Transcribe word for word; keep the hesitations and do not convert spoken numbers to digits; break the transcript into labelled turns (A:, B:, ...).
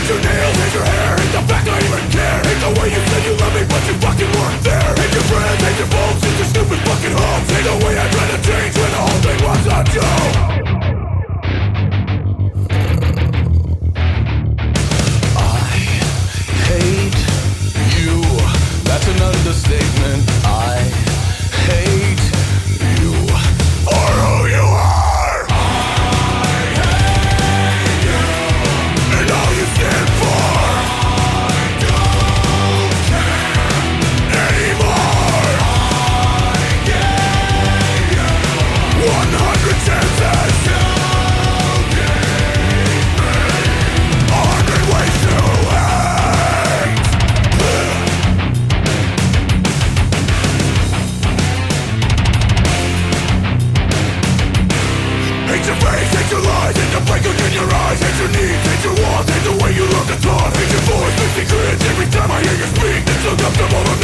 A: your nails, hate your hair, hate the fact I even care. Hate the way you said you love me but you fucking weren't there. Hate your friends, hate your folks, hate your stupid fucking homes. Hate the way I tried to change when the whole thing was a joke. I hate you, that's an understatement. I hate you for who you are. I hate you and all you stand for. I don't care anymore. I gave you one hundred chances. You gave me a hundred ways to hate. Hate your face, hate your lies, hate the break in your eyes. Hate your needs, hate your wants, hate the way you look and talk. Hate your voice, makes me cringe every time I hear you speak. It's uncomfortable to